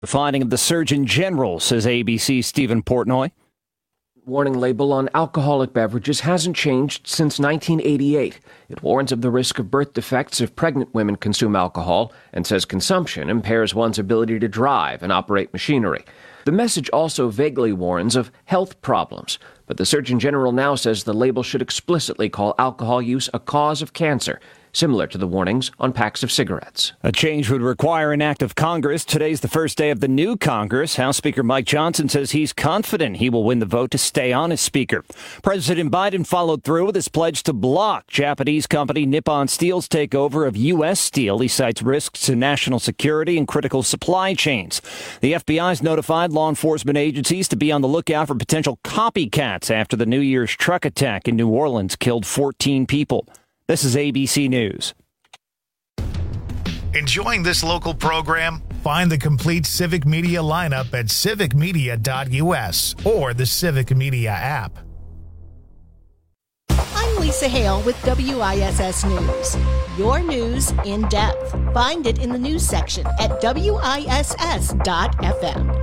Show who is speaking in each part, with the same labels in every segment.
Speaker 1: The finding of the Surgeon General, says ABC's Stephen Portnoy.
Speaker 2: Warning label on alcoholic beverages hasn't changed since 1988. It warns of the risk of birth defects if pregnant women consume alcohol and says consumption impairs one's ability to drive and operate machinery. The message also vaguely warns of health problems, but the Surgeon General now says the label should explicitly call alcohol use a cause of cancer, similar to the warnings on packs of cigarettes.
Speaker 1: A change would require an act of Congress. Today's the first day of the new Congress. House Speaker Mike Johnson says he's confident he will win the vote to stay on as Speaker. President Biden followed through with his pledge to block Japanese company Nippon Steel's takeover of U.S. Steel. He cites risks to national security and critical supply chains. The FBI's notified law enforcement agencies to be on the lookout for potential copycats after the New Year's truck attack in New Orleans killed 14 people. This is ABC News.
Speaker 3: Enjoying this local program? Find the complete Civic Media lineup at civicmedia.us or the Civic Media app.
Speaker 4: I'm Lisa Hale with WISS News. Your news in depth. Find it in the news section at WISS.FM.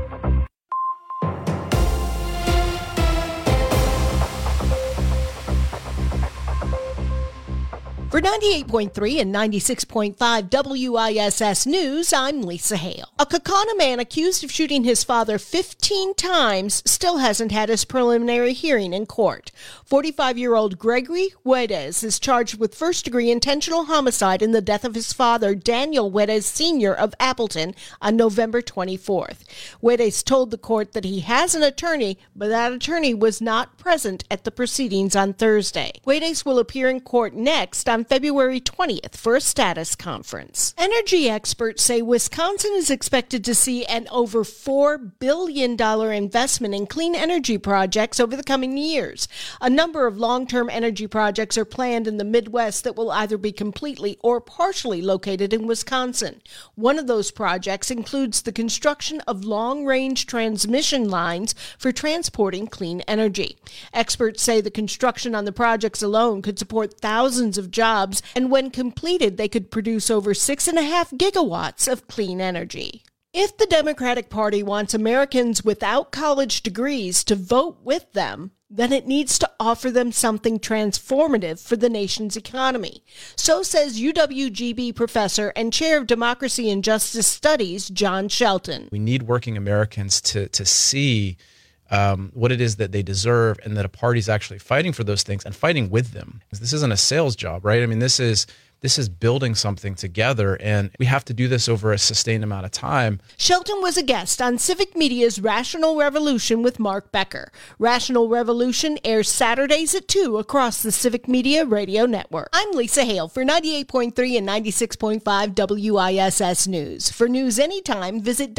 Speaker 4: For 98.3 and 96.5 WISS News, I'm Lisa Hale. A Kaukauna man accused of shooting his father 15 times still hasn't had his preliminary hearing in court. 45-year-old Gregory Huedes is charged with first-degree intentional homicide in the death of his father, Daniel Huedes Sr. of Appleton, on November 24th. Huedes told the court that he has an attorney, but that attorney was not present at the proceedings on Thursday. Huedes will appear in court next on February 20th for a status conference. Energy experts say Wisconsin is expected to see an over $4 billion investment in clean energy projects over the coming years. A number of long-term energy projects are planned in the Midwest that will either be completely or partially located in Wisconsin. One of those projects includes the construction of long-range transmission lines for transporting clean energy. Experts say the construction on the projects alone could support thousands of jobs, and when completed, they could produce over 6.5 gigawatts of clean energy. If the Democratic Party wants Americans without college degrees to vote with them, then it needs to offer them something transformative for the nation's economy. So says UWGB professor and chair of Democracy and Justice Studies, John Shelton.
Speaker 5: We need working Americans to see what it is that they deserve, and that a party's actually fighting for those things and fighting with them. This isn't a sales job, right? I mean, this is building something together, and we have to do this over a sustained amount of time.
Speaker 4: Shelton was a guest on Civic Media's Rational Revolution with Mark Becker. Rational Revolution airs Saturdays at 2 across the Civic Media Radio Network. I'm Lisa Hale for 98.3 and 96.5 WISS News. For news anytime, visit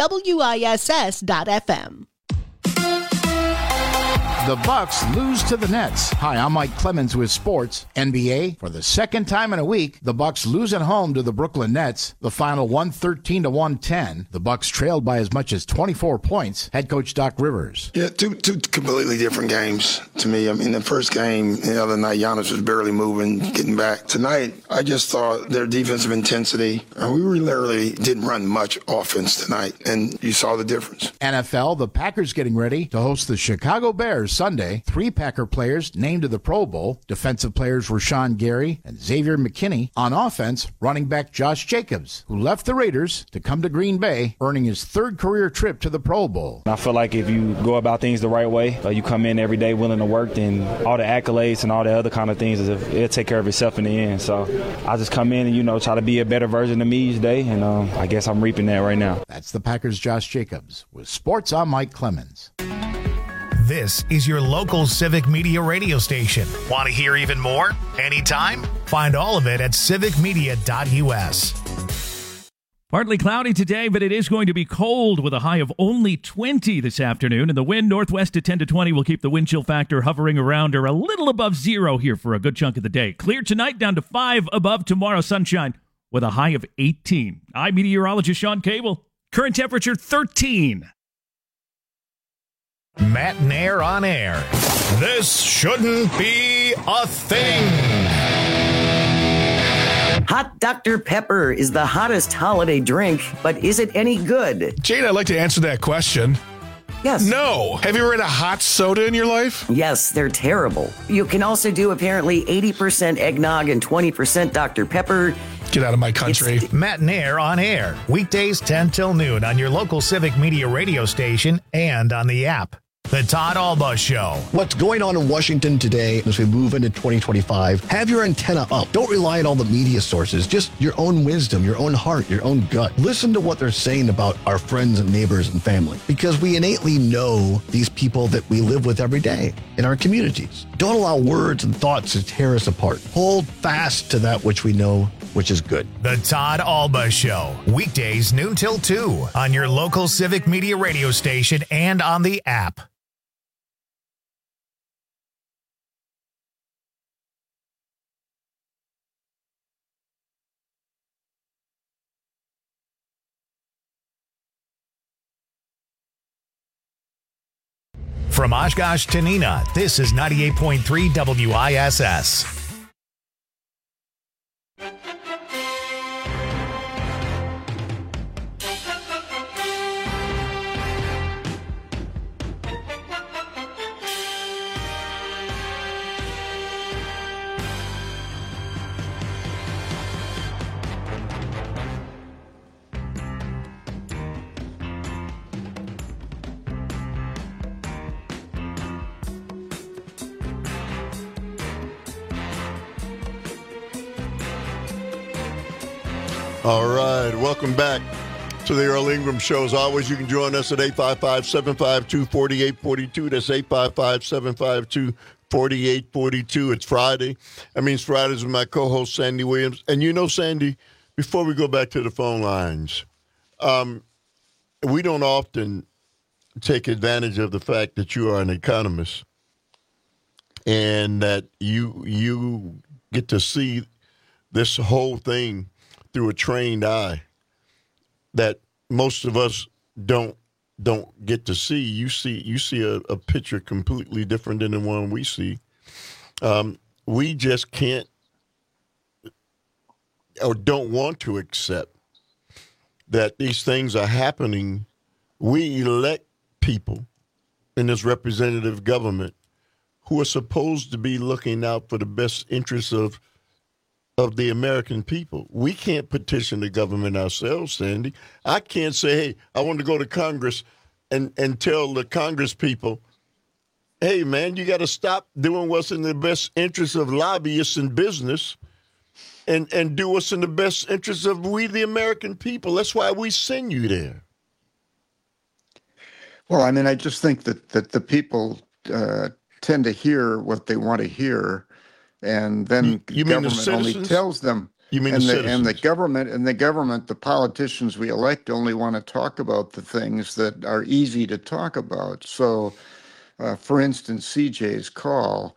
Speaker 4: WISS.FM.
Speaker 6: The Bucks lose to the Nets. Hi, I'm Mike Clemens with sports. NBA, for the second time in a week, the Bucks lose at home to the Brooklyn Nets. The final 113-110. The Bucks trailed by as much as 24 points. Head coach Doc Rivers.
Speaker 7: Yeah, two completely different games to me. I mean, the first game the other night, Giannis was barely moving, getting back. Tonight, I just thought their defensive intensity, we literally didn't run much offense tonight, and you saw the difference.
Speaker 6: NFL, the Packers getting ready to host the Chicago Bears Sunday. 3 Packer players named to the Pro Bowl. Defensive players Rashawn Gary and Xavier McKinney. On offense, running back Josh Jacobs, who left the Raiders to come to Green Bay, earning his 3rd career trip to the Pro Bowl.
Speaker 8: I feel like if you go about things the right way, you come in every day willing to work, then all the accolades and all the other kind of things, it'll take care of itself in the end. So I just come in and, try to be a better version of me each day, and I guess I'm reaping that right now.
Speaker 6: That's the Packers' Josh Jacobs. With sports, I'm Mike Clemens.
Speaker 3: This is your local Civic Media radio station. Want to hear even more? Anytime? Find all of it at civicmedia.us.
Speaker 9: Partly cloudy today, but it is going to be cold with a high of only 20 this afternoon. And the wind northwest at 10 to 20 will keep the wind chill factor hovering around or a little above 0 here for a good chunk of the day. Clear tonight, down to 5 above tomorrow. Sunshine with a high of 18. I'm meteorologist Sean Cable. Current temperature 13.
Speaker 3: Matt Nair on air. This shouldn't be a thing.
Speaker 10: Hot Dr. Pepper is the hottest holiday drink, but is it any good?
Speaker 11: Jane, I'd like to answer that question.
Speaker 10: Yes.
Speaker 11: No. Have you ever had a hot soda in your life?
Speaker 10: Yes, they're terrible. You can also do apparently 80% eggnog and 20% Dr. Pepper.
Speaker 11: Get out of my country.
Speaker 3: Matt and Air on air. Weekdays 10 till noon on your local Civic Media radio station and on the app. The Todd Alba Show.
Speaker 12: What's going on in Washington today as we move into 2025? Have your antenna up. Don't rely on all the media sources. Just your own wisdom, your own heart, your own gut. Listen to what they're saying about our friends and neighbors and family, because we innately know these people that we live with every day in our communities. Don't allow words and thoughts to tear us apart. Hold fast to that which we know, which is good.
Speaker 3: The Todd Alba Show. Weekdays noon till 2 on your local Civic Media radio station and on the app. From Oshkosh to Neenah, this is 98.3 WISS.
Speaker 13: All right, welcome back to the Earl Ingram Show. As always, you can join us at 855-752-4842. That's 855-752-4842. It's Friday. That means Fridays with my co-host, Sandy Williams. And you know, Sandy, before we go back to the phone lines, we don't often take advantage of the fact that you are an economist and that you get to see this whole thing through a trained eye that most of us don't get to see. You see a picture completely different than the one we see. We just can't or don't want to accept that these things are happening. We elect people in this representative government who are supposed to be looking out for the best interests of the American people. We can't petition the government ourselves, Sandy. I can't say, hey, I want to go to Congress and tell the Congress people, hey, man, you got to stop doing what's in the best interest of lobbyists in business and do what's in the best interest of we, the American people. That's why we send you there.
Speaker 14: Well, I mean, I just think that the people tend to hear what they want to hear. And then
Speaker 13: you
Speaker 14: government only tells them.
Speaker 13: You mean
Speaker 14: and
Speaker 13: the
Speaker 14: government, the politicians we elect only want to talk about the things that are easy to talk about. So, for instance, CJ's call,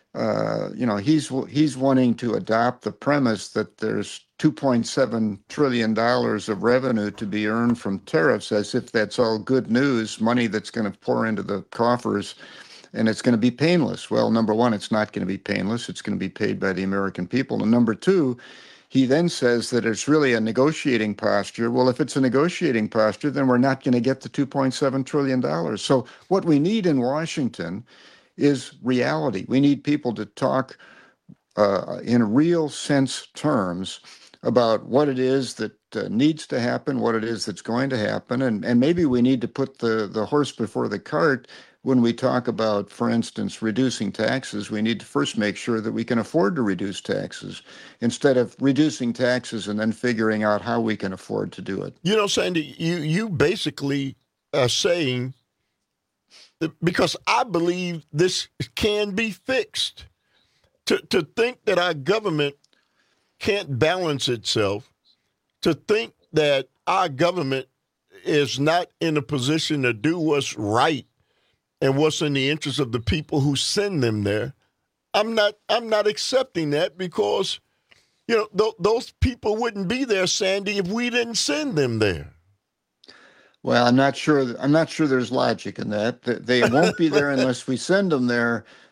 Speaker 14: he's wanting to adopt the premise that there's $2.7 trillion of revenue to be earned from tariffs, as if that's all good news, money that's going to pour into the coffers. And it's going to be painless. Well, number one, it's not going to be painless. It's going to be paid by the American people. And number two, he then says that it's really a negotiating posture. Well, if it's a negotiating posture, then we're not going to get the $2.7 trillion. So what we need in Washington is reality. We need people to talk in real sense terms about what it is that needs to happen, what it is that's going to happen. And maybe we need to put the horse before the cart. When we talk about, for instance, reducing taxes, we need to first make sure that we can afford to reduce taxes instead of reducing taxes and then figuring out how we can afford to do it.
Speaker 13: You know, Sandy, you basically are saying, that because I believe this can be fixed, to think that our government can't balance itself, to think that our government is not in a position to do what's right and what's in the interest of the people who send them there. I'm not accepting that because, those people wouldn't be there, Sandy, if we didn't send them there.
Speaker 14: Well, I'm not sure there's logic in that. They won't be there unless we send them there.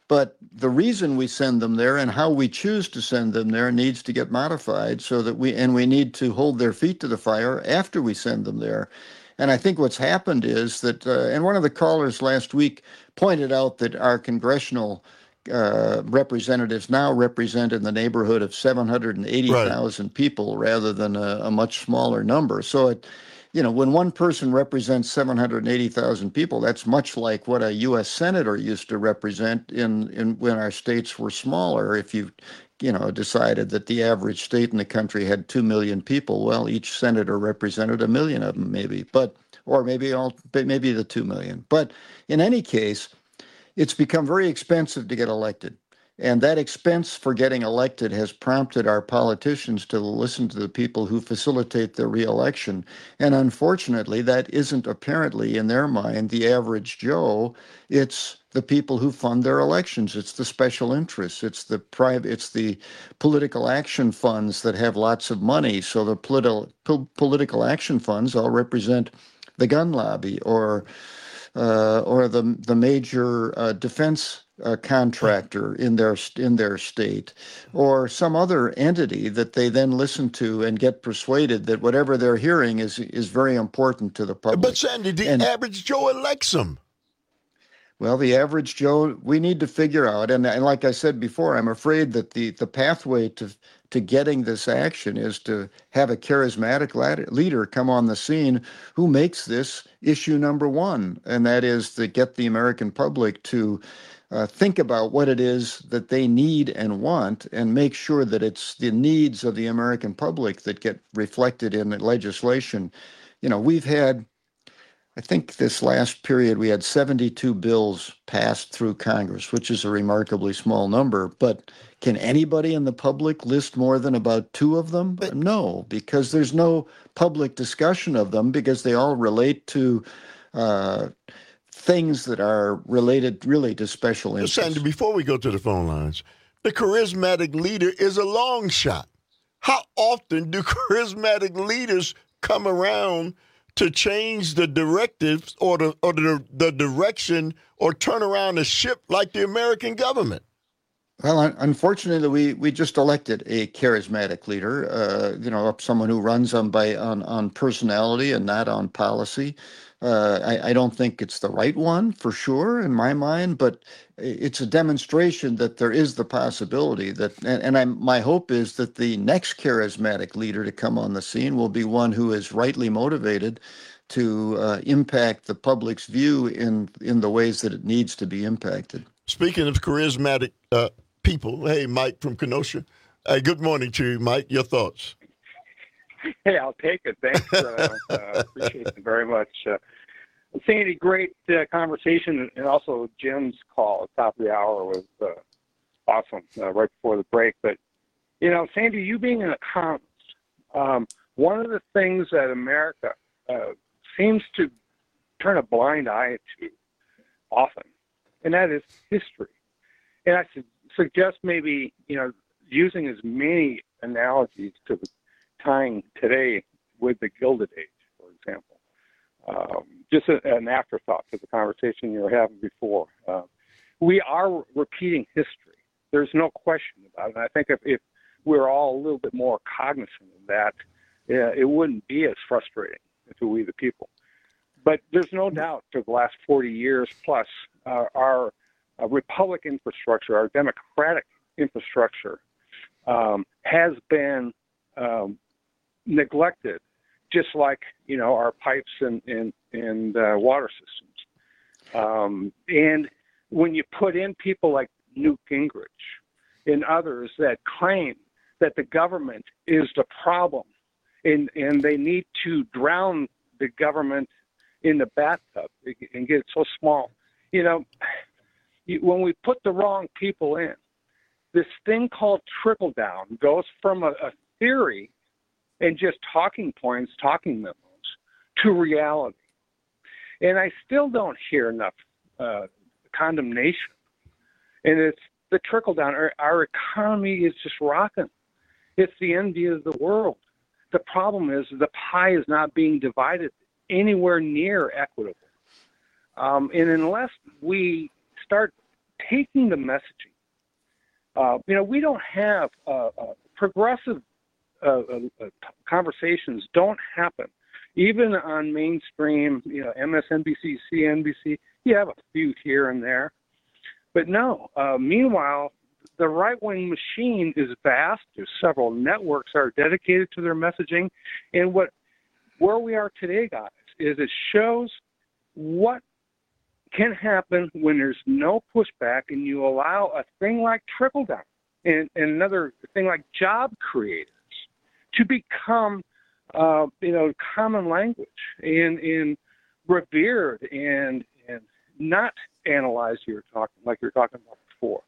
Speaker 14: But the reason we send them there and how we choose to send them there needs to get modified so that we need to hold their feet to the fire after we send them there. And I think what's happened is that, and one of the callers last week pointed out that our congressional representatives now represent in the neighborhood of 780,000 people rather than a much smaller number. So when one person represents 780,000 people, that's much like what a U.S. senator used to represent in when our states were smaller. If you decided that the average state in the country had 2 million people, well, each senator represented 1 million of them, maybe, or maybe the 2 million. But in any case, it's become very expensive to get elected. And that expense for getting elected has prompted our politicians to listen to the people who facilitate their reelection. And unfortunately, that isn't apparently in their mind the average Joe. It's the people who fund their elections. It's the special interests. It's the political action funds that have lots of money. So the political action funds all represent the gun lobby or the major defense contractor in their state, or some other entity that they then listen to and get persuaded that whatever they're hearing is very important to the public.
Speaker 13: But Sandy, the average Joe elects them.
Speaker 14: Well, the average Joe, we need to figure out, and like I said before, I'm afraid that the pathway to getting this action is to have a charismatic leader come on the scene who makes this issue number one, and that is to get the American public to think about what it is that they need and want, and make sure that it's the needs of the American public that get reflected in the legislation. We've had, I think this last period, we had 72 bills passed through Congress, which is a remarkably small number. But can anybody in the public list more than about 2 of them? No, because there's no public discussion of them, because they all relate to things that are related really to special interests.
Speaker 13: Sandy, before we go to the phone lines, the charismatic leader is a long shot. How often do charismatic leaders come around to change the directives or the direction or turn around the ship like the American government?
Speaker 14: Well, unfortunately, we just elected a charismatic leader, someone who runs on personality and not on policy. I don't think it's the right one for sure in my mind, but it's a demonstration that there is the possibility that, my hope is that the next charismatic leader to come on the scene will be one who is rightly motivated to impact the public's view in the ways that it needs to be impacted.
Speaker 13: Speaking of charismatic people, hey, Mike from Kenosha. Good morning to you, Mike. Your thoughts?
Speaker 15: Hey, I'll take it. Thanks. Appreciate it very much. Sandy, great conversation, and also Jim's call at the top of the hour was awesome right before the break. But, Sandy, you being an economist, one of the things that America seems to turn a blind eye to often, and that is history. And I suggest maybe, using as many analogies to tying today with the Gilded Age, for example. Just an afterthought to the conversation you were having before. We are repeating history. There's no question about it. And I think if we're all a little bit more cognizant of that, it wouldn't be as frustrating to we the people. But there's no doubt for the last 40 years plus, our republic infrastructure, our democratic infrastructure, has been neglected, just like our pipes and water systems. And when you put in people like Newt Gingrich and others that claim that the government is the problem, and they need to drown the government in the bathtub and get it so small, when we put the wrong people in, this thing called trickle down goes from a theory and just talking points, talking memos, to reality. And I still don't hear enough condemnation. And it's the trickle down. Our economy is just rocking. It's the envy of the world. The problem is the pie is not being divided anywhere near equitable. And unless we start taking the messaging. We don't have progressive conversations don't happen. Even on mainstream, MSNBC, CNBC, you have a few here and there. But no, meanwhile, the right-wing machine is vast. There's several networks that are dedicated to their messaging. And where we are today, guys, is it shows what can happen when there's no pushback and you allow a thing like trickle-down and another thing like job creators to become, common language and revered and not analyzed like you're talking about before.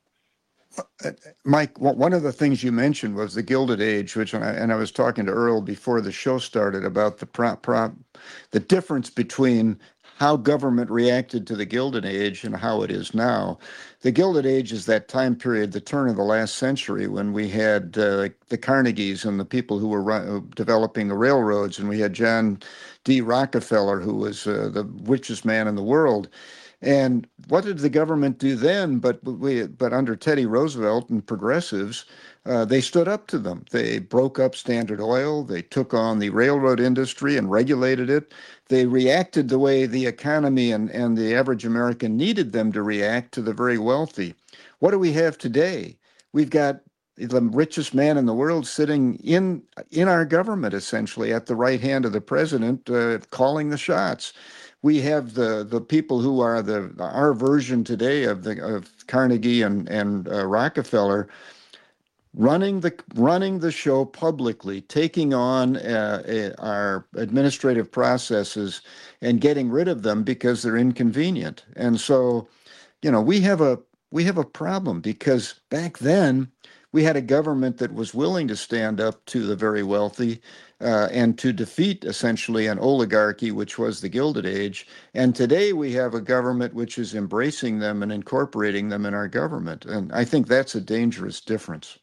Speaker 14: Mike, one of the things you mentioned was the Gilded Age, and I was talking to Earl before the show started about the difference between how government reacted to the Gilded Age and how it is now. The Gilded Age is that time period, the turn of the last century, when we had the Carnegies and the people who were developing the railroads, and we had John D. Rockefeller, who was the richest man in the world. And what did the government do then? But under Teddy Roosevelt and progressives, they stood up to them. They broke up Standard Oil. They took on the railroad industry and regulated it. They reacted the way the economy and the average American needed them to react to the very wealthy. What do we have today? We've got the richest man in the world sitting in our government, essentially, at the right hand of the president, calling the shots. We have the people who are our version today of Carnegie and Rockefeller running the show publicly, taking on our administrative processes and getting rid of them because they're inconvenient. And so, we have a problem, because back then we had a government that was willing to stand up to the very wealthy and to defeat essentially an oligarchy, which was the Gilded Age. And today we have a government which is embracing them and incorporating them in our government. And I think that's a dangerous difference.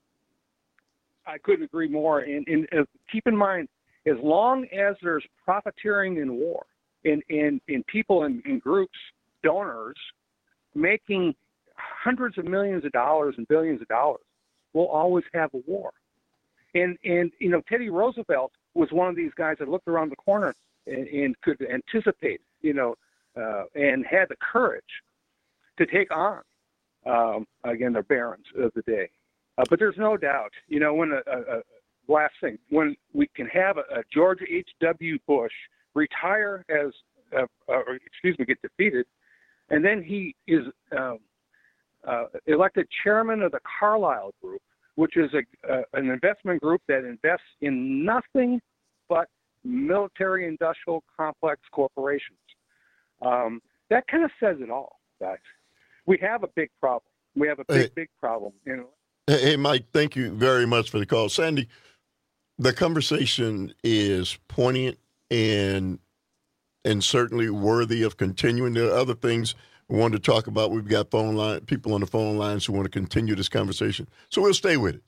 Speaker 15: I couldn't agree more. And keep in mind, as long as there's profiteering in war and people in groups, donors, making hundreds of millions of dollars and billions of dollars, we'll always have a war. And Teddy Roosevelt was one of these guys that looked around the corner and could anticipate, and had the courage to take on, again, the barons of the day. But there's no doubt, when last thing, when we can have a George H.W. Bush retire get defeated, and then he is elected chairman of the Carlyle Group, which is an investment group that invests in nothing but military-industrial complex corporations. That kind of says it all, guys. We have a big problem. We have a big problem.
Speaker 13: Hey, Mike, thank you very much for the call. Sandy, the conversation is poignant and certainly worthy of continuing. There are other things we wanted to talk about. We've got people on the phone lines who want to continue this conversation. So we'll stay with it.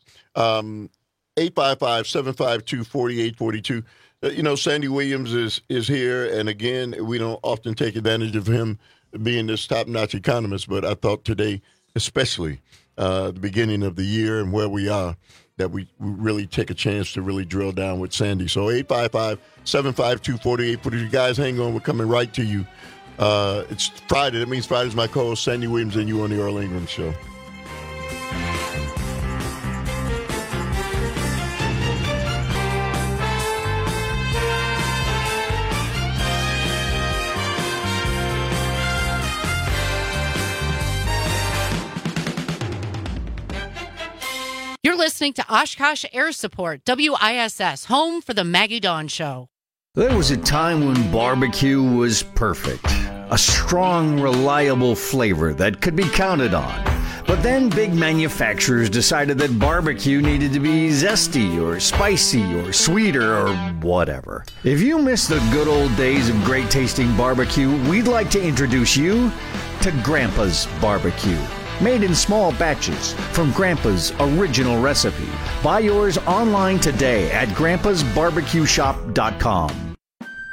Speaker 13: 855-752-4842. Sandy Williams is here. And again, we don't often take advantage of him being this top-notch economist, but I thought today, especially the beginning of the year and where we are, that we really take a chance to really drill down with Sandy. So 855-752-4842. Guys, hang on. We're coming right to you. It's Friday. That means Friday's my co-host, Sandy Williams, and you on the Earl Ingram Show.
Speaker 16: You're listening to Oshkosh Air Support, WISS, home for the Maggie Dawn Show.
Speaker 17: There was a time when barbecue was perfect. A strong, reliable flavor that could be counted on. But then big manufacturers decided that barbecue needed to be zesty or spicy or sweeter or whatever. If you miss the good old days of great tasting barbecue, we'd like to introduce you to Grandpa's Barbecue. Made in small batches from Grandpa's original recipe. Buy yours online today at grandpasbarbecueshop.com.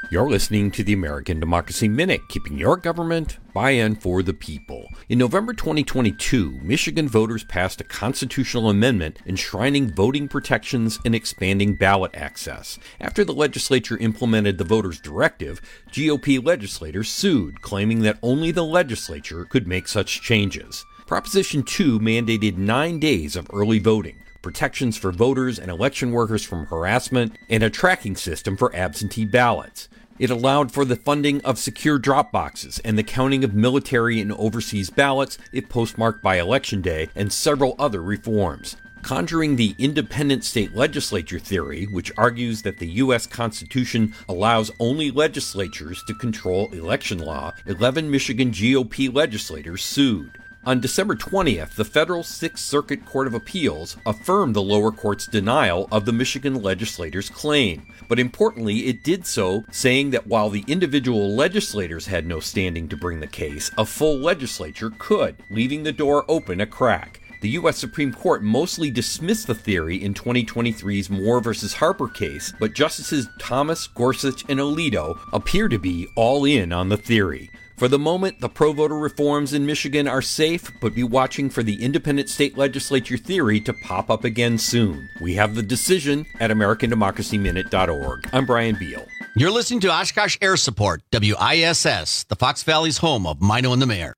Speaker 18: You're listening to the American Democracy Minute, keeping your government by and for the people. In November 2022, Michigan voters passed a constitutional amendment enshrining voting protections and expanding ballot access. After the legislature implemented the voters' directive, GOP legislators sued, claiming that only the legislature could make such changes. Proposition 2 mandated 9 days of early voting, protections for voters and election workers from harassment, and a tracking system for absentee ballots. It allowed for the funding of secure drop boxes and the counting of military and overseas ballots if postmarked by Election Day, and several other reforms. Conjuring the independent state legislature theory, which argues that the U.S. Constitution allows only legislatures to control election law, 11 Michigan GOP legislators sued. On December 20th, the federal Sixth Circuit Court of Appeals affirmed the lower court's denial of the Michigan legislators' claim. But importantly, it did so saying that while the individual legislators had no standing to bring the case, a full legislature could, leaving the door open a crack. The U.S. Supreme Court mostly dismissed the theory in 2023's Moore v. Harper case, but Justices Thomas, Gorsuch, and Alito appear to be all in on the theory. For the moment, the pro-voter reforms in Michigan are safe, but be watching for the independent state legislature theory to pop up again soon. We have the decision at AmericanDemocracyMinute.org. I'm Brian Beal.
Speaker 19: You're listening to Oshkosh Air Support, WISS, the Fox Valley's home of Mino and the Mayor.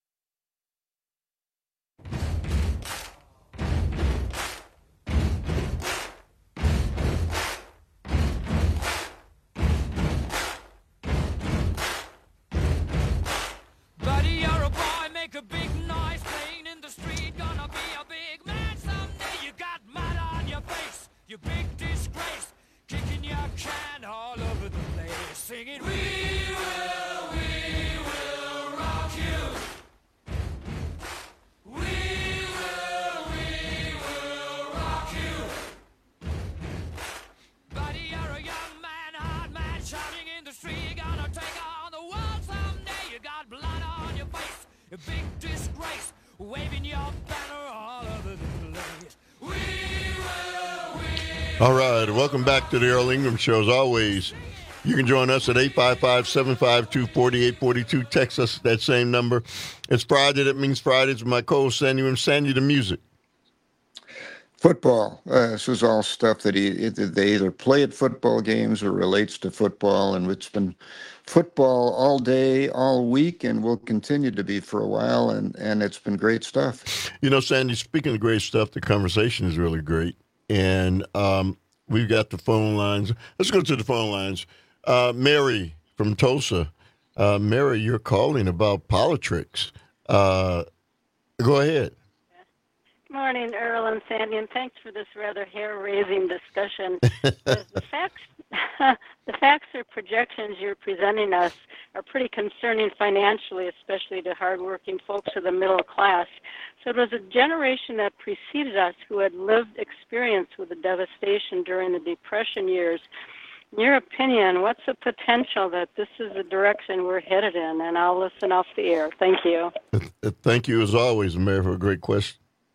Speaker 20: A big noise playing in the street, gonna be a big man someday. You got mud on your face, you big disgrace, kicking your can all over the place, singing, we will rock you. We will rock you. Buddy, you're a young man, hard man, shouting in the street, you're gonna take on the world someday. You got blood on your face, a big disgrace, waving your banner all over the place.
Speaker 13: All right, welcome back to the Earl Ingram Show. As always, you can join us at 855-752-4842. Text us that same number. It's Friday. That means Fridays with my co-host, Sandy and Sandy, the music.
Speaker 14: Football. This is all stuff that they either play at football games or relates to football, and it's been football all day, all week, and will continue to be for a while, and it's been great stuff.
Speaker 13: You know, Sandy, speaking of great stuff, the conversation is really great, and we've got the phone lines. Let's go to the phone lines. Mary from Tulsa. Mary, you're calling about politics. Go ahead.
Speaker 21: Good morning, Earl and Sandy, and thanks for this rather hair-raising discussion. The facts or projections you're presenting us are pretty concerning financially, especially to hardworking folks of the middle class. So it was a generation that preceded us who had lived experience with the devastation during the Depression years. In your opinion, what's the potential that this is the direction we're headed in? And I'll listen off the air. Thank you.
Speaker 13: Thank you, as always, Mary, for a great question.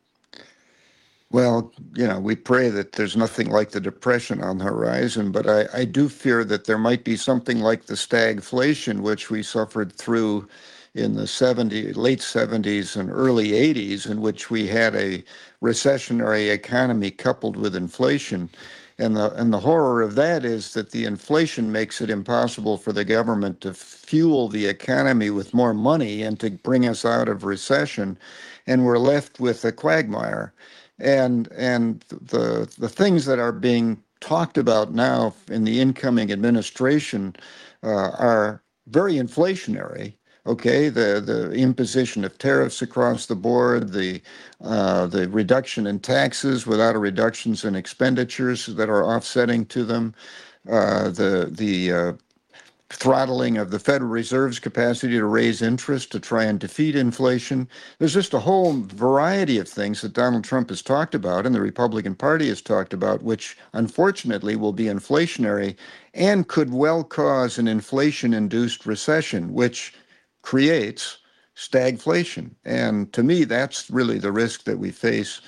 Speaker 14: Well, you know, we pray that there's nothing like the Depression on the horizon, but I do fear that there might be something like the stagflation, which we suffered through in the late 70s and early 80s, in which we had a recessionary economy coupled with inflation. And the horror of that is that the inflation makes it impossible for the government to fuel the economy with more money and to bring us out of recession, and we're left with a quagmire. And the things that are being talked about now in the incoming administration are very inflationary. Okay, the imposition of tariffs across the board, the reduction in taxes without reductions in expenditures that are offsetting to them, the throttling of the Federal Reserve's capacity to raise interest to try and defeat inflation. There's just a whole variety of things that Donald Trump has talked about and the Republican Party has talked about, which unfortunately will be inflationary and could well cause an inflation-induced recession, which creates stagflation. And to me, that's really the risk that we face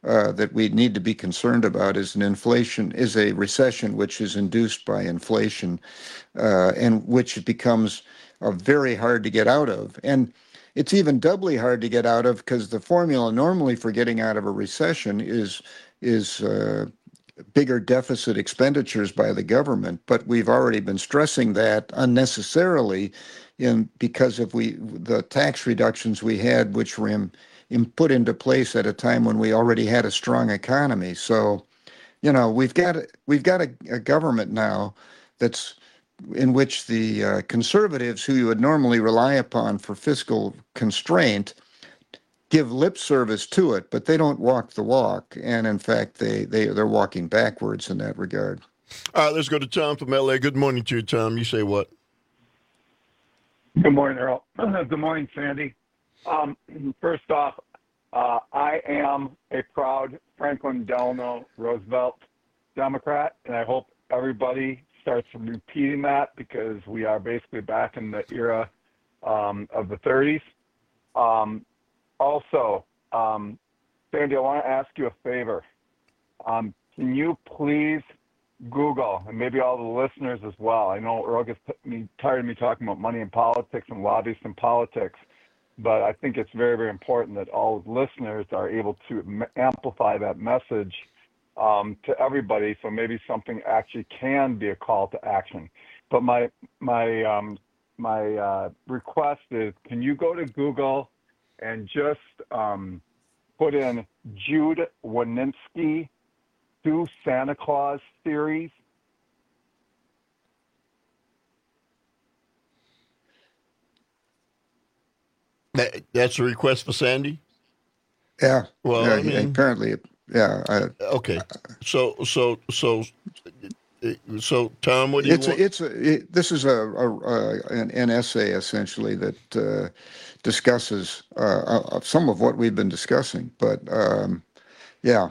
Speaker 14: that we need to be concerned about is a recession which is induced by inflation, and which becomes very hard to get out of. And it's even doubly hard to get out of because the formula normally for getting out of a recession is bigger deficit expenditures by the government. But we've already been stressing that unnecessarily because of the tax reductions we had, which were put into place at a time when we already had a strong economy. So, we've got a government now in which the conservatives, who you would normally rely upon for fiscal constraint, give lip service to it, but they don't walk the walk. And in fact, they're walking backwards in that regard.
Speaker 13: All right, let's go to Tom from LA. Good morning to you, Tom. You say what?
Speaker 2: Good morning, Earl. Good morning, Sandy. First off, I am a proud Franklin Delano Roosevelt Democrat, and I hope everybody starts repeating that because we are basically back in the era of the 30s. Also, Sandy, I want to ask you a favor. Can you please Google, and maybe all the listeners as well, I know Earl gets tired of me talking about money in politics and lobbyists in politics, but I think it's very, very important that all listeners are able to amplify that message to everybody, so maybe something actually can be a call to action. But my request is, can you go to Google and just put in Jude Wanniski 2 Santa Claus theories?
Speaker 13: That's a request for Sandy?
Speaker 14: Yeah.
Speaker 13: Well,
Speaker 14: yeah,
Speaker 13: I mean,
Speaker 14: apparently, yeah.
Speaker 13: Okay. So, Tom, what do you want?
Speaker 14: This is an essay essentially that discusses some of what we've been discussing, but yeah.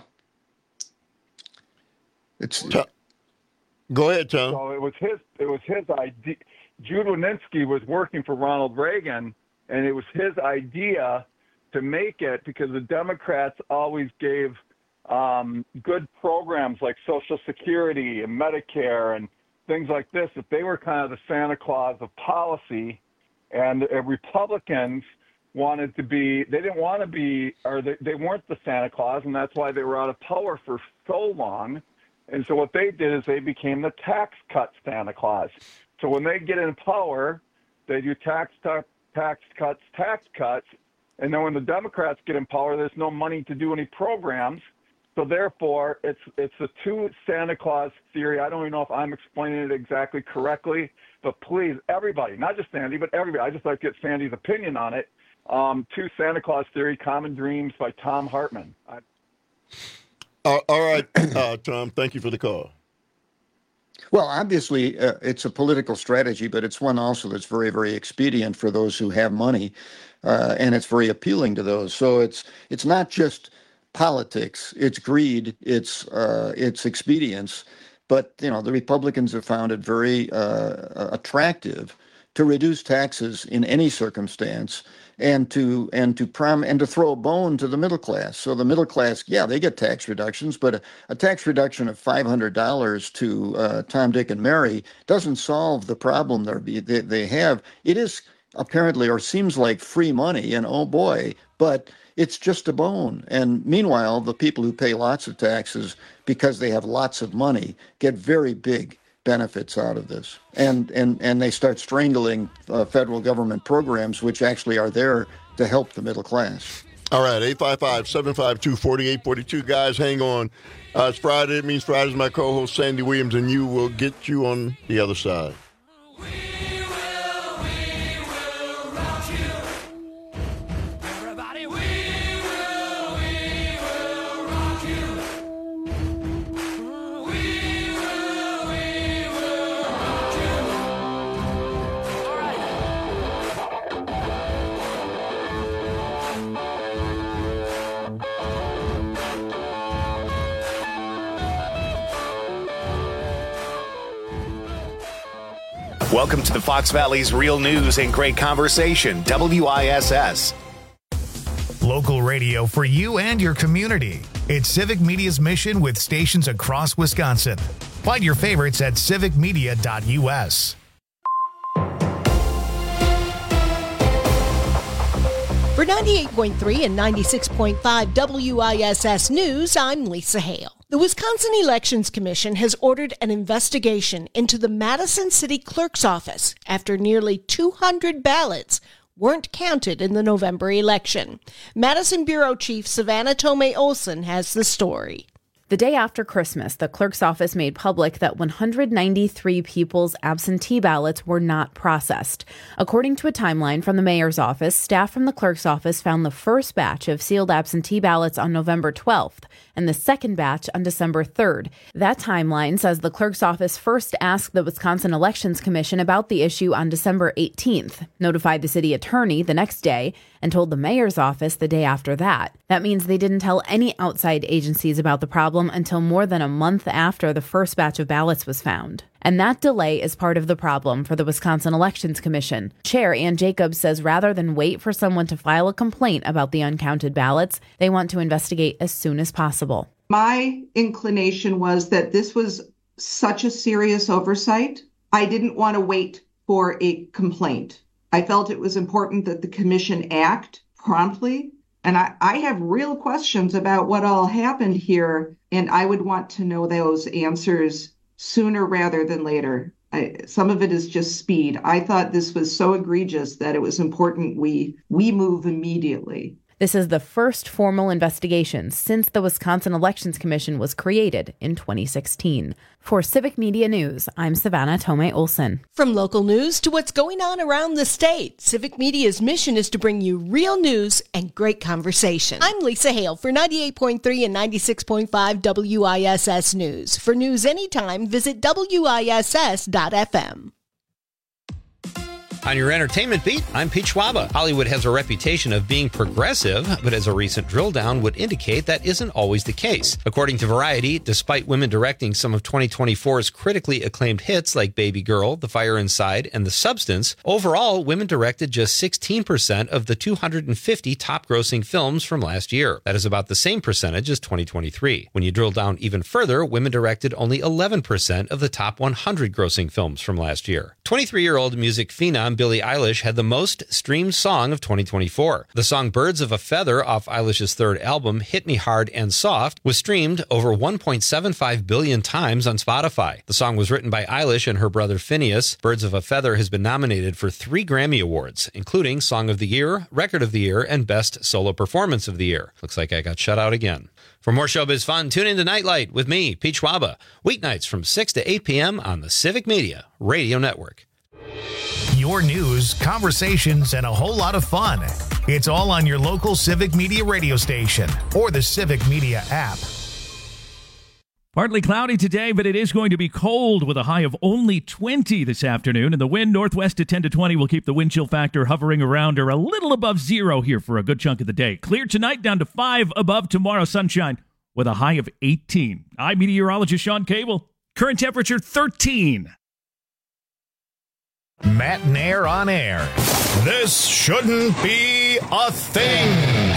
Speaker 13: Go ahead, Tom.
Speaker 2: So it was his idea. Jude Wanniski was working for Ronald Reagan, and it was his idea to make it because the Democrats always gave good programs like Social Security and Medicare and things like this. If they were kind of the Santa Claus of policy, and Republicans wanted to be, they didn't want to be, or they weren't the Santa Claus, and that's why they were out of power for so long. And so what they did is they became the tax cut Santa Claus. So when they get in power, they do tax cuts, and then when the Democrats get in power, there's no money to do any programs. So therefore, it's the 2 Santa Claus theory. I don't even know if I'm explaining it exactly correctly, but please, everybody, not just Sandy, but everybody, I just like to get Sandy's opinion on it. 2 Santa Claus theory, Common Dreams by Tom Hartman.
Speaker 13: All right, Tom, thank you for the call.
Speaker 14: Well, obviously, it's a political strategy, but it's one also that's very, very expedient for those who have money, and it's very appealing to those. So it's not just politics; it's greed, it's expedience. But the Republicans have found it very attractive to reduce taxes in any circumstance, and to throw a bone to the middle class. So the middle class, yeah, they get tax reductions, but a tax reduction of $500 to Tom, Dick, and Mary doesn't solve the problem they have. It is apparently, or seems like, free money, and oh boy, but it's just a bone. And meanwhile, the people who pay lots of taxes because they have lots of money get very big benefits out of this, and they start strangling federal government programs which actually are there to help the middle class.
Speaker 13: All right, 855-752-4842. Guys, hang on. It's Friday. It means Friday's my co-host Sandy Williams, and you will get you on the other side.
Speaker 22: Welcome to the Fox Valley's Real News and Great Conversation, WISS.
Speaker 3: Local radio for you and your community. It's Civic Media's mission with stations across Wisconsin. Find your favorites at civicmedia.us.
Speaker 4: For 98.3 and 96.5 WISS News, I'm Lisa Hale. The Wisconsin Elections Commission has ordered an investigation into the Madison City Clerk's office after nearly 200 ballots weren't counted in the November election. Madison Bureau Chief Savannah Tomei Olson has the story.
Speaker 1: The day after Christmas, the clerk's office made public that 193 people's absentee ballots were not processed. According to a timeline from the mayor's office, staff from the clerk's office found the first batch of sealed absentee ballots on November 12th and the second batch on December 3rd. That timeline says the clerk's office first asked the Wisconsin Elections Commission about the issue on December 18th, notified the city attorney the next day, and told the mayor's office the day after that. That means they didn't tell any outside agencies about the problem until more than a month after the first batch of ballots was found. And that delay is part of the problem for the Wisconsin Elections Commission. Chair Ann Jacobs says rather than wait for someone to file a complaint about the uncounted ballots, they want to investigate as soon as possible.
Speaker 22: My inclination was that this was such a serious oversight. I didn't want to wait for a complaint. I felt it was important that the commission act promptly. And I have real questions about what all happened here, and I would want to know those answers sooner rather than later. Some of it is just speed. I thought this was so egregious that it was important we move immediately.
Speaker 1: This is the first formal investigation since the Wisconsin Elections Commission was created in 2016. For Civic Media News, I'm Savannah Tomei Olson.
Speaker 4: From local news to what's going on around the state, Civic Media's mission is to bring you real news and great conversation. I'm Lisa Hale for 98.3 and 96.5 WISS News. For news anytime, visit WISS.FM.
Speaker 23: On your entertainment beat, I'm Pete Schwaba. Hollywood has a reputation of being progressive, but as a recent drill down would indicate that isn't always the case. According to Variety, despite women directing some of 2024's critically acclaimed hits like Baby Girl, The Fire Inside, and The Substance, overall, women directed just 16% of the 250 top-grossing films from last year. That is about the same percentage as 2023. When you drill down even further, women directed only 11% of the top 100 grossing films from last year. 23-year-old music phenom Billie Eilish had the most streamed song of 2024. The song Birds of a Feather off Eilish's third album, Hit Me Hard and Soft, was streamed over 1.75 billion times on Spotify. The song was written by Eilish and her brother Phineas. Birds of a Feather has been nominated for 3 Grammy Awards, including Song of the Year, Record of the Year, and Best Solo Performance of the Year. Looks like I got shut out again. For more showbiz fun, tune in to Nightlight with me, Pete Schwaba, weeknights from 6 to 8 p.m. on the Civic Media Radio Network.
Speaker 3: Your news, conversations, and a whole lot of fun. It's all on your local Civic Media radio station or the Civic Media app.
Speaker 9: Partly cloudy today, but it is going to be cold with a high of only 20 this afternoon. And the wind northwest at 10 to 20 will keep the wind chill factor hovering around or a little above 0 here for a good chunk of the day. Clear tonight, down to 5 above tomorrow. Sunshine with a high of 18. I'm meteorologist Sean Cable. Current temperature 13.
Speaker 3: Matt and Air on air. This shouldn't be a thing.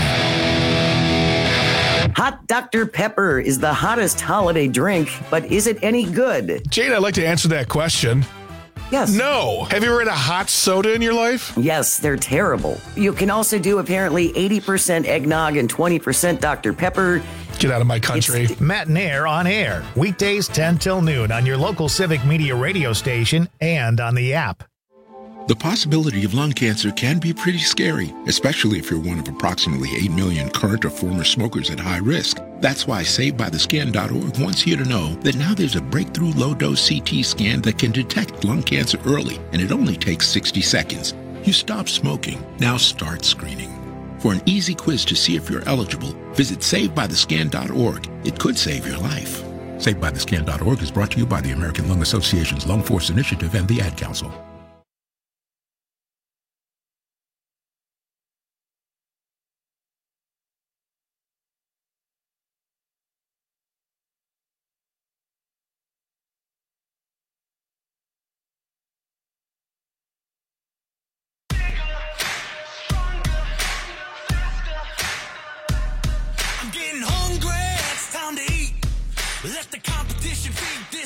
Speaker 10: Hot Dr. Pepper is the hottest holiday drink, but is it any good?
Speaker 11: Jane, I'd like to answer that question.
Speaker 10: Yes.
Speaker 11: No. Have you ever had a hot soda in your life?
Speaker 10: Yes, they're terrible. You can also do apparently 80% eggnog and 20% Dr. Pepper.
Speaker 11: Get out of my country.
Speaker 3: Matt and Air on air. Weekdays 10 till noon on your local Civic Media radio station and on the app.
Speaker 24: The possibility of lung cancer can be pretty scary, especially if you're one of approximately 8 million current or former smokers at high risk. That's why SaveByTheScan.org wants you to know that now there's a breakthrough low-dose CT scan that can detect lung cancer early, and it only takes 60 seconds. You stop smoking. Now start screening. For an easy quiz to see if you're eligible, visit SaveByTheScan.org. It could save your life. SaveByTheScan.org is brought to you by the American Lung Association's Lung Force Initiative and the Ad Council.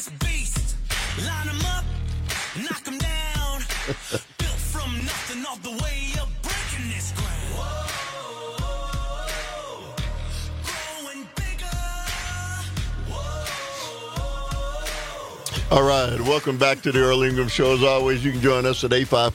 Speaker 20: this beast. Line 'em up, knock 'em down. Built from nothing all the way up, breaking this ground. Whoa, growing bigger.
Speaker 13: All right, welcome back to the Earl Ingram Show. As always, you can join us at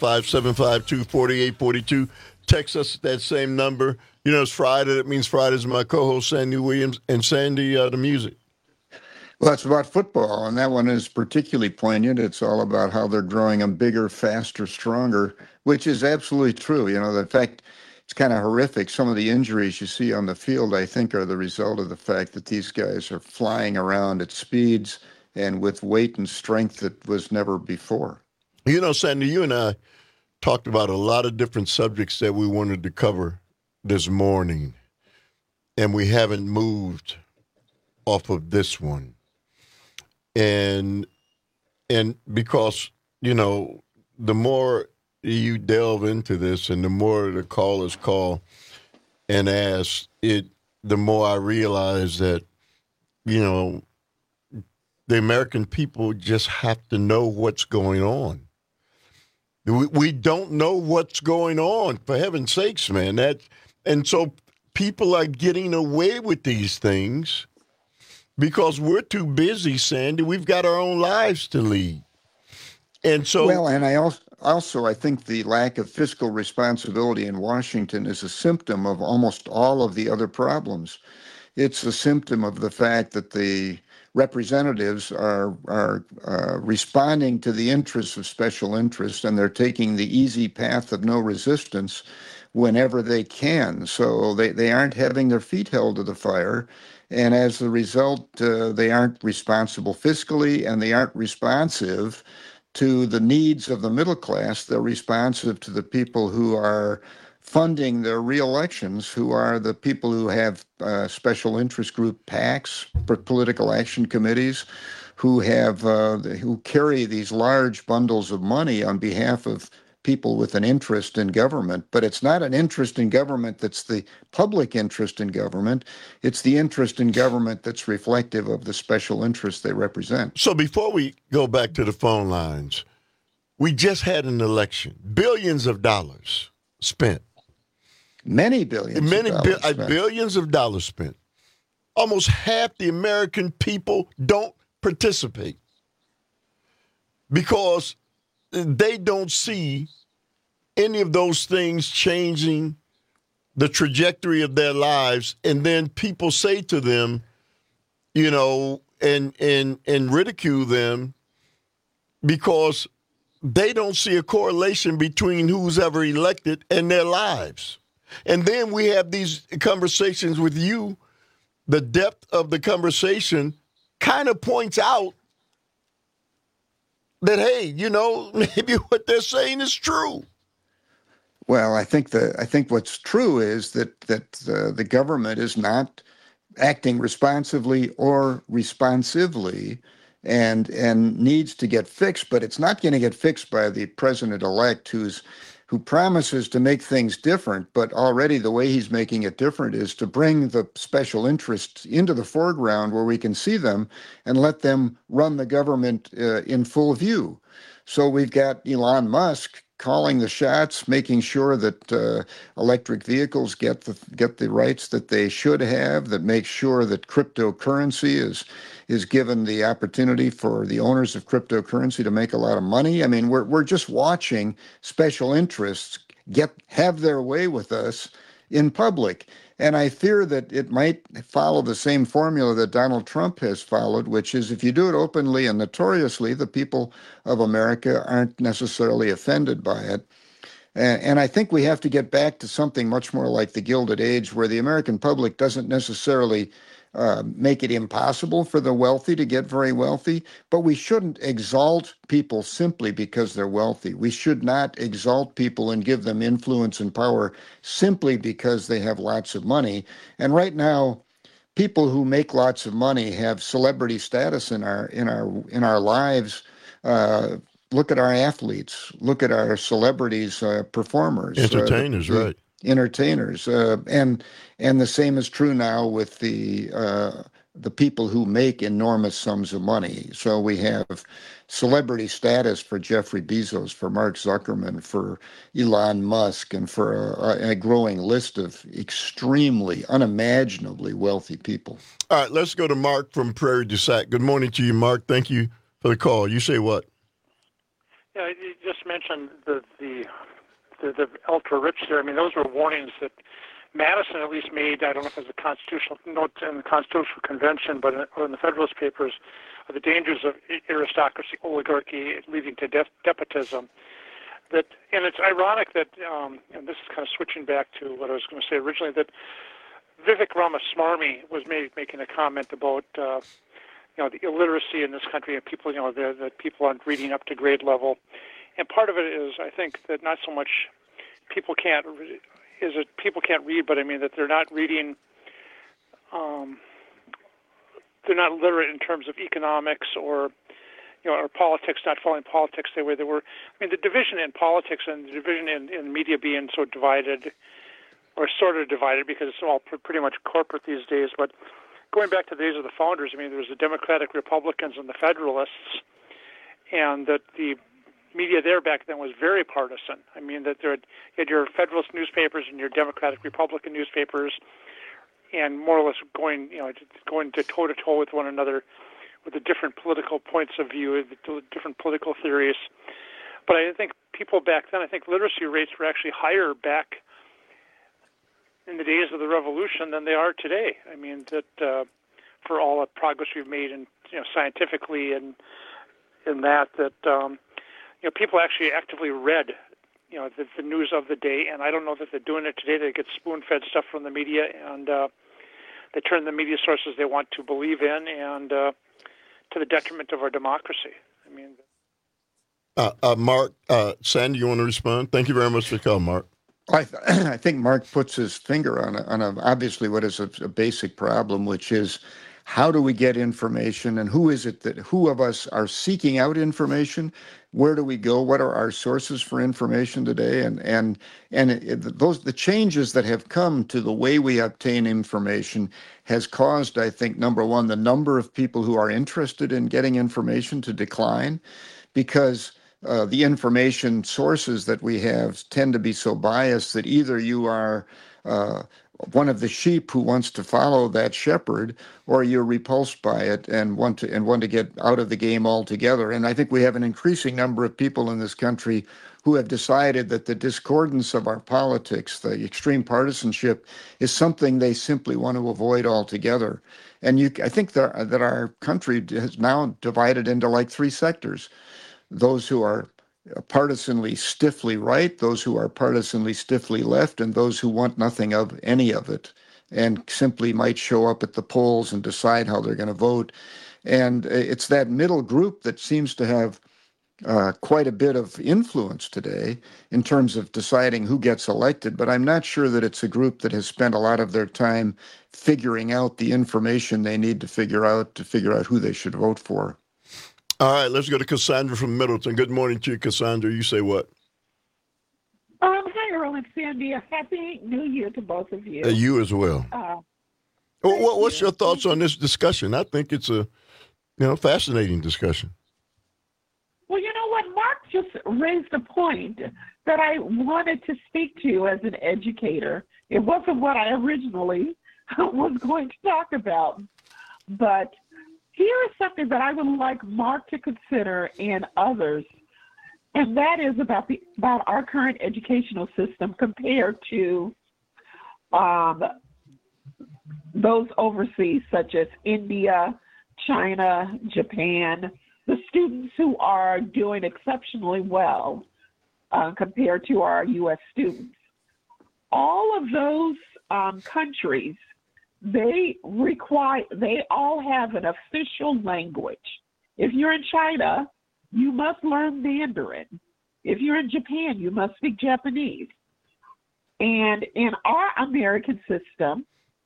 Speaker 13: 855-752-4842. Text us at that same number. You know, it's Friday. That means Friday's my co-host, Sandy Williams, and Sandy, the music.
Speaker 14: Well, it's about football, and that one is particularly poignant. It's all about how they're growing them bigger, faster, stronger, which is absolutely true. You know, the fact, it's kind of horrific. Some of the injuries you see on the field, I think, are the result of the fact that these guys are flying around at speeds and with weight and strength that was never before.
Speaker 13: You know, Sandy, you and I talked about a lot of different subjects that we wanted to cover this morning, and we haven't moved off of this one. And because, you know, the more you delve into this and the more the callers call and ask it, the more I realize that, you know, the American people just have to know what's going on. We don't know what's going on, for heaven's sakes, man. And so people are getting away with these things because we're too busy, Sandy. We've got our own lives to lead. And so,
Speaker 14: well, and I think the lack of fiscal responsibility in Washington is a symptom of almost all of the other problems. It's a symptom of the fact that the representatives are responding to the interests of special interests, and they're taking the easy path of no resistance whenever they can. So they aren't having their feet held to the fire. And as a result, they aren't responsible fiscally, and they aren't responsive to the needs of the middle class. They're responsive to the people who are funding their re-elections, who are the people who have special interest group PACs, political action committees, who carry these large bundles of money on behalf of people with an interest in government. But it's not an interest in government that's the public interest in government. It's the interest in government that's reflective of the special interests they represent.
Speaker 13: So before we go back to the phone lines, we just had an election. Billions of dollars spent.
Speaker 14: Many billions of dollars spent.
Speaker 13: Billions of dollars spent. Almost half the American people don't participate because they don't see any of those things changing the trajectory of their lives. And then people say to them, you know, and ridicule them because they don't see a correlation between who's ever elected and their lives. And then we have these conversations with you. The depth of the conversation kind of points out that, hey, you know, maybe what they're saying is true.
Speaker 14: Well, I think what's true is that the government is not acting responsively or responsively, and needs to get fixed. But it's not going to get fixed by the president-elect who promises to make things different, but already the way he's making it different is to bring the special interests into the foreground where we can see them and let them run the government in full view. So we've got Elon Musk calling the shots, making sure that electric vehicles get the rights that they should have, that makes sure that cryptocurrency is given the opportunity for the owners of cryptocurrency to make a lot of money. I mean, we're just watching special interests have their way with us in public. And I fear that it might follow the same formula that Donald Trump has followed, which is if you do it openly and notoriously, the people of America aren't necessarily offended by it. And I think we have to get back to something much more like the Gilded Age, where the American public doesn't necessarily make it impossible for the wealthy to get very wealthy, but we shouldn't exalt people simply because they're wealthy. We should not exalt people and give them influence and power simply because they have lots of money. And right now, people who make lots of money have celebrity status in our lives. Look at our athletes. Look at our celebrities, performers,
Speaker 13: entertainers, right?
Speaker 14: Entertainers, and the same is true now with the the people who make enormous sums of money. So we have celebrity status for Jeffrey Bezos, for Mark Zuckerman, for Elon Musk, and for a growing list of extremely, unimaginably wealthy people.
Speaker 13: All right, let's go to Mark from Prairie du Sac. Good morning to you, Mark. Thank you for the call. You say what?
Speaker 5: Yeah, you just mentioned the ultra rich there. I mean, those were warnings that Madison at least made. I don't know if it was a constitutional note in the Constitutional Convention, but in the Federalist Papers, of the dangers of aristocracy, oligarchy, leading to despotism. And it's ironic that, and this is kind of switching back to what I was going to say originally, that Vivek Ramaswamy was making a comment about the illiteracy in this country, and people, that people aren't reading up to grade level. And part of it is, I think, that not so much people can't read, but I mean that they're not reading. They're not literate in terms of economics or politics, not following politics the way they were. I mean, the division in politics and the division in media being so divided, or sort of divided, because it's all pretty much corporate these days. But going back to the days of the founders, I mean, there was the Democratic Republicans and the Federalists, and that the media there back then was very partisan. I mean, that you had your Federalist newspapers and your Democratic Republican newspapers, and more or less going to toe-to-toe with one another with the different political points of view, the different political theories. But I think people back then, I think literacy rates were actually higher back in the days of the Revolution than they are today. I mean, that for all the progress we've made in scientifically and in that people actually actively read the news of the day, and I don't know that they're doing it today. They get spoon-fed stuff from the media, and they turn the media sources they want to believe in, and to the detriment of our democracy. I mean,
Speaker 13: Mark, Sandy, you want to respond? Thank you very much for the call, Mark.
Speaker 14: I think Mark puts his finger on obviously what is a basic problem, which is how do we get information, and who of us are seeking out information? Where do we go? What are our sources for information today? And the changes that have come to the way we obtain information has caused, I think, number one, the number of people who are interested in getting information to decline, because the information sources that we have tend to be so biased that either you are one of the sheep who wants to follow that shepherd, or you're repulsed by it and want to get out of the game altogether. And I think we have an increasing number of people in this country who have decided that the discordance of our politics, the extreme partisanship, is something they simply want to avoid altogether. And I think that our country has now divided into like three sectors: those who are partisanly stiffly right, those who are partisanly stiffly left, and those who want nothing of any of it and simply might show up at the polls and decide how they're going to vote. And it's that middle group that seems to have quite a bit of influence today in terms of deciding who gets elected, but I'm not sure that it's a group that has spent a lot of their time figuring out the information they need to figure out who they should vote for.
Speaker 13: All right, let's go to Cassandra from Middleton. Good morning to you, Cassandra. You say what?
Speaker 6: Hi, Earl and Sandy. A happy New Year to both of you.
Speaker 13: You as well. What's your thoughts on this discussion? I think it's a fascinating discussion.
Speaker 6: Well, you know what? Mark just raised a point that I wanted to speak to as an educator. It wasn't what I originally was going to talk about, but here is something that I would like Mark to consider and others, and that is about our current educational system compared to those overseas, such as India, China, Japan, the students who are doing exceptionally well compared to our U.S. students. All of those countries, they all have an official language. If you're in China, you must learn Mandarin. If you're in Japan, you must speak Japanese. And in our American system,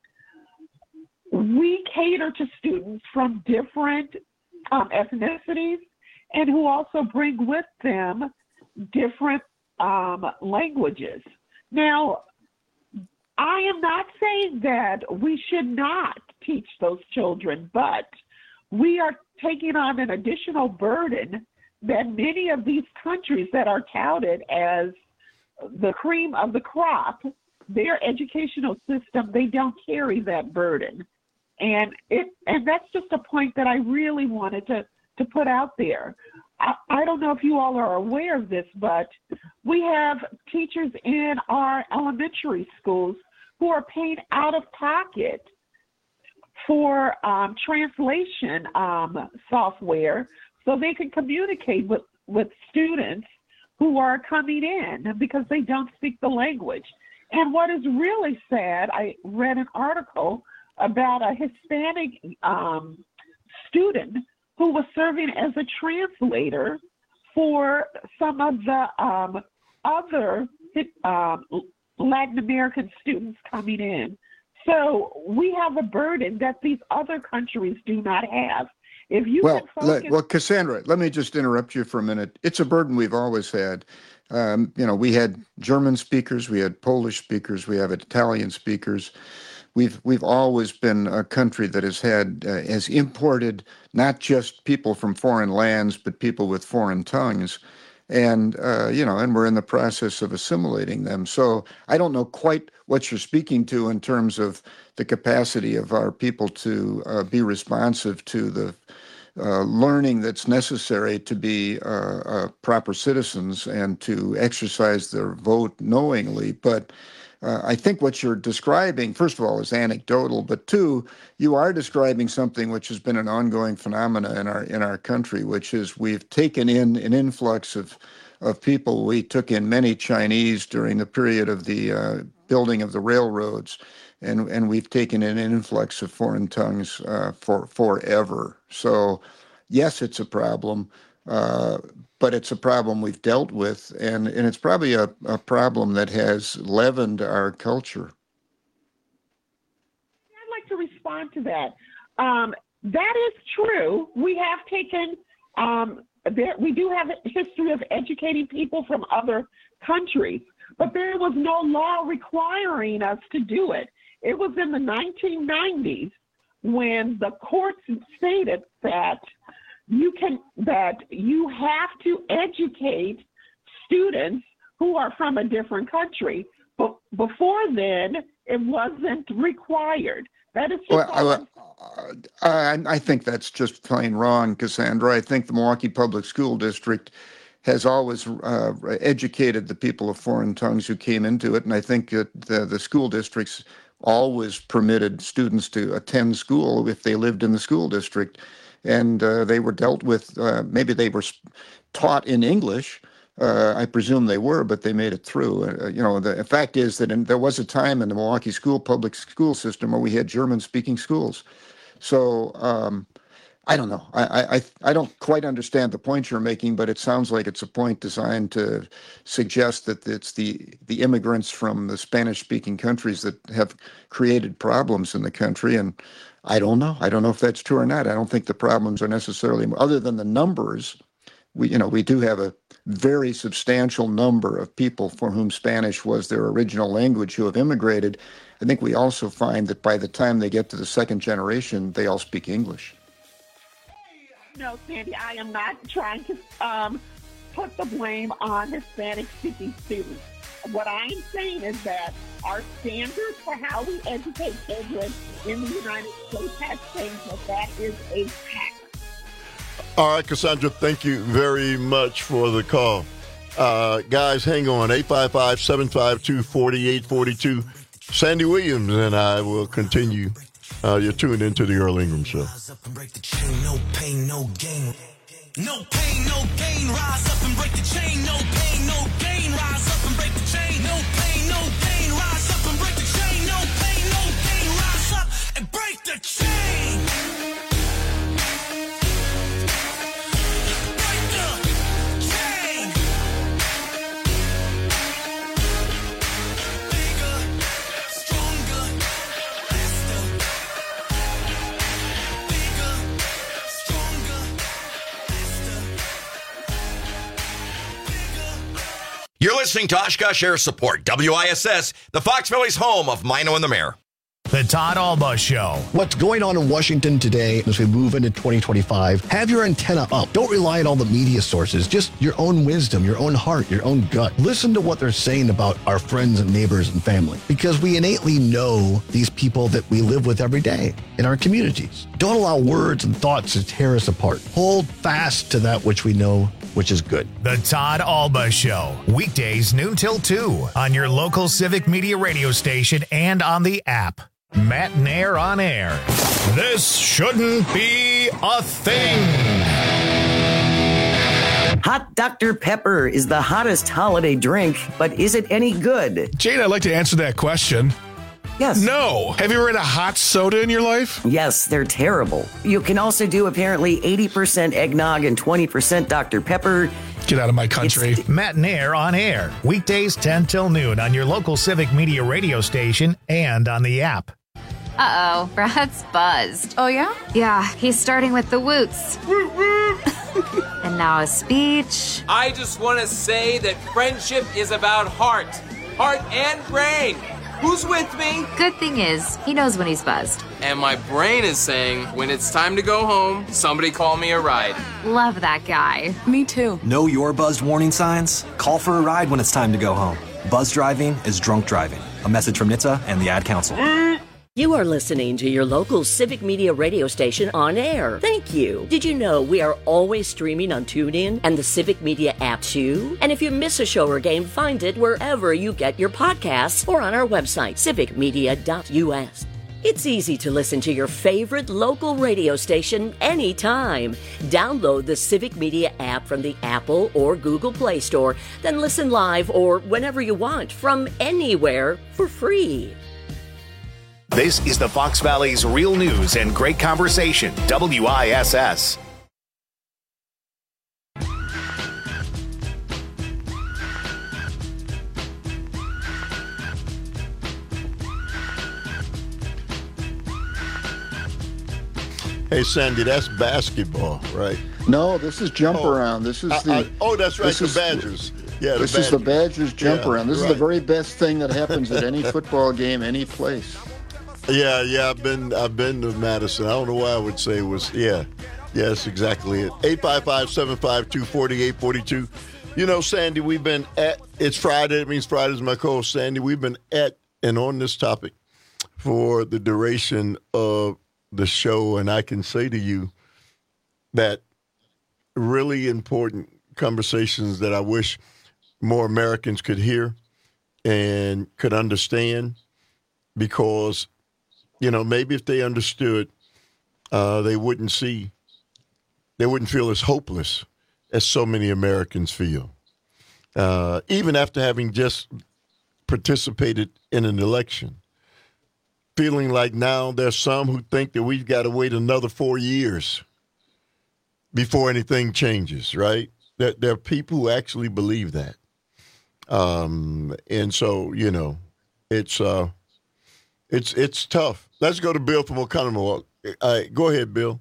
Speaker 6: we cater to students from different ethnicities and who also bring with them different languages. Now, I am not saying that we should not teach those children, but we are taking on an additional burden that many of these countries that are touted as the cream of the crop, their educational system, they don't carry that burden. And that's just a point that I really wanted to put out there. I don't know if you all are aware of this, but we have teachers in our elementary schools who are paid out of pocket for translation software so they can communicate with students who are coming in because they don't speak the language. And what is really sad, I read an article about a Hispanic student who was serving as a translator for some of the other Latin American students coming in. So we have a burden that these other countries do not have. If you
Speaker 14: well, Cassandra, let me just interrupt you for a minute. It's a burden we've always had. We had German speakers, we had Polish speakers, we have Italian speakers. We've always been a country that has imported not just people from foreign lands, but people with foreign tongues. And, and we're in the process of assimilating them. So I don't know quite what you're speaking to in terms of the capacity of our people to be responsive to the learning that's necessary to be proper citizens and to exercise their vote knowingly. But I think what you're describing, first of all, is anecdotal, but two, you are describing something which has been an ongoing phenomena in our country, which is we've taken in an influx of people. We took in many Chinese during the period of the building of the railroads, and we've taken in an influx of foreign tongues for forever. So, yes, it's a problem. But it's a problem we've dealt with, and it's probably a problem that has leavened our culture.
Speaker 6: I'd like to respond to that. That is true. We have taken, we do have a history of educating people from other countries, but there was no law requiring us to do it. It was in the 1990s when the courts stated that you have to educate students who are from a different country. But before then, it wasn't required. That is just
Speaker 14: I think that's just plain wrong, Cassandra. I think the Milwaukee Public School District has always educated the people of foreign tongues who came into it, and I think that the school districts always permitted students to attend school if they lived in the school district. And they were dealt with, maybe they were taught in English. I presume they were, but they made it through. The fact is that there was a time in the Milwaukee public school system where we had German-speaking schools. So I don't know. I don't quite understand the point you're making, but it sounds like it's a point designed to suggest that it's the immigrants from the Spanish-speaking countries that have created problems in the country. And I don't know. I don't know if that's true or not. I don't think the problems are necessarily, other than the numbers. We do have a very substantial number of people for whom Spanish was their original language who have immigrated. I think we also find that by the time they get to the second generation, they all speak English.
Speaker 6: No, Sandy, I am not trying to put the blame on Hispanic-speaking students. What I'm saying is that our standards for how we educate children in the United States has changed, but that is a fact.
Speaker 13: All right, Cassandra, thank you very much for the call. Guys, hang on, 855-752-4842. Sandy Williams and I will continue. You're tuned into the Earl Ingram Show.
Speaker 7: No pain, no gain. No pain, no gain. Rise up and break the chain. No pain, no gain. Rise up and break the chain. No pain, no gain. Rise up and break the chain. No pain, no gain. Rise up and break the chain. Break the chain. Bigger, stronger, faster. Bigger, stronger,
Speaker 8: You're listening to Oshkosh Air Support, WISS, the Fox Valley's home of Mino and the Mayor.
Speaker 3: The Todd Alba Show.
Speaker 8: What's going on in Washington today as we move into 2025? Have your antenna up. Don't rely on all the media sources. Just your own wisdom, your own heart, your own gut. Listen to what they're saying about our friends and neighbors and family, because we innately know these people that we live with every day in our communities. Don't allow words and thoughts to tear us apart. Hold fast to that which we know, which is good.
Speaker 3: The Todd Alba Show. Weekdays noon till 2 on your local Civic Media radio station and on the app. Matt Nair on air. This shouldn't be a thing.
Speaker 10: Hot Dr. Pepper is the hottest holiday drink, but is it any good?
Speaker 11: Jane, I'd like to answer that question.
Speaker 10: Yes.
Speaker 11: No. Have you ever had a hot soda in your life?
Speaker 10: Yes, they're terrible. You can also do apparently 80% eggnog and 20% Dr. Pepper.
Speaker 11: Get out of my country.
Speaker 3: Matt Nair on air. Weekdays 10 till noon on your local Civic Media radio station and on the app.
Speaker 12: Uh-oh, Brad's buzzed. Oh, yeah? Yeah, he's starting with the woots. And now a speech.
Speaker 15: I just want to say that friendship is about heart and brain. Who's with me?
Speaker 12: Good thing is, he knows when he's buzzed.
Speaker 15: And my brain is saying, when it's time to go home, somebody call me a ride.
Speaker 12: Love that guy.
Speaker 16: Me too.
Speaker 25: Know your buzzed warning signs? Call for a ride when it's time to go home. Buzz driving is drunk driving. A message from NHTSA and the Ad Council.
Speaker 26: You are listening to your local Civic Media radio station on air. Thank you. Did you know we are always streaming on TuneIn and the Civic Media app too? And if you miss a show or game, find it wherever you get your podcasts or on our website, civicmedia.us. It's easy to listen to your favorite local radio station anytime. Download the Civic Media app from the Apple or Google Play Store, then listen live or whenever you want from anywhere for free.
Speaker 3: This is the Fox Valley's real news and great conversation, WISS.
Speaker 13: Hey, Sandy, that's basketball, right?
Speaker 14: No, this is jump around. This is
Speaker 13: that's right, the Badgers. Yeah,
Speaker 14: this is the Badgers jump around. This is the
Speaker 13: right.
Speaker 14: very best thing that happens at any football game, any place.
Speaker 13: Yeah, I've been to Madison. I don't know why I would say it was. Yeah, that's exactly it. 855-752-4842. You know, Sandy, we've been at. It's Friday. It means Friday's my co-host, Sandy. We've been at and on this topic for the duration of the show, and I can say to you that really important conversations that I wish more Americans could hear and could understand, because maybe if they understood, they wouldn't feel as hopeless as so many Americans feel. Even after having just participated in an election, feeling like now there's some who think that we've got to wait another 4 years before anything changes, right? There are people who actually believe that. And so, it's tough. Let's go to Bill from Oconomowoc. Go ahead, Bill.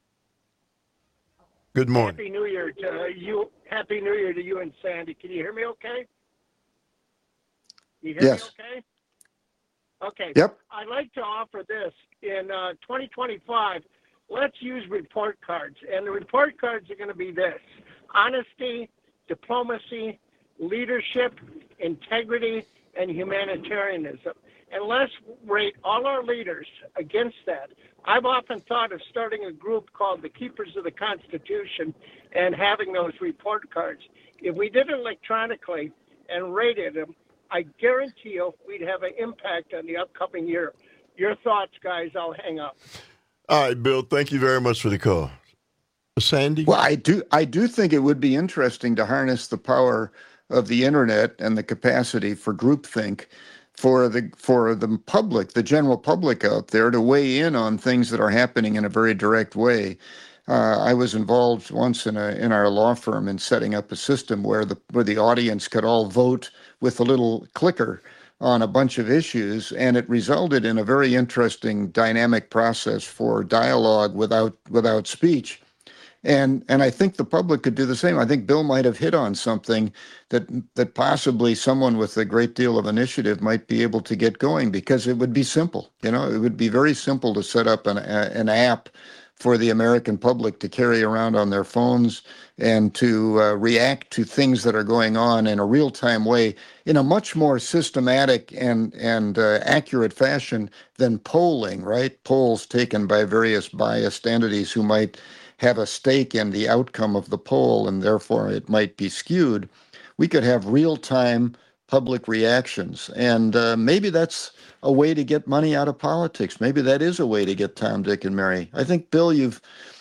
Speaker 13: Good morning.
Speaker 27: Happy New Year to you. Happy New Year to you and Sandy. Can you hear me okay? You hear
Speaker 14: yes.
Speaker 27: me okay? Okay.
Speaker 14: Yep.
Speaker 27: I'd like to offer this. In 2025, let's use report cards. And the report cards are going to be this: honesty, diplomacy, leadership, integrity, and humanitarianism. And let's rate all our leaders against that. I've often thought of starting a group called the Keepers of the Constitution and having those report cards. If we did it electronically and rated them, I guarantee you we'd have an impact on the upcoming year. Your thoughts, guys. I'll hang up.
Speaker 13: All right, Bill, thank you very much for the call. Sandy?
Speaker 14: Well, I do think it would be interesting to harness the power of the internet and the capacity for groupthink for the public, the general public out there, to weigh in on things that are happening in a very direct way. I was involved once in our law firm in setting up a system where the audience could all vote with a little clicker on a bunch of issues, and it resulted in a very interesting dynamic process for dialogue without speech. And I think the public could do the same. I think Bill might have hit on something that possibly someone with a great deal of initiative might be able to get going, because it would be simple. It would be very simple to set up an app for the American public to carry around on their phones and to react to things that are going on in a real-time way in a much more systematic and accurate fashion than polling, right? Polls taken by various biased entities who might have a stake in the outcome of the poll, and therefore it might be skewed. We could have real-time public reactions, and maybe that's a way to get money out of politics. Maybe that is a way to get Tom, Dick, and Mary. I think, Bill, you're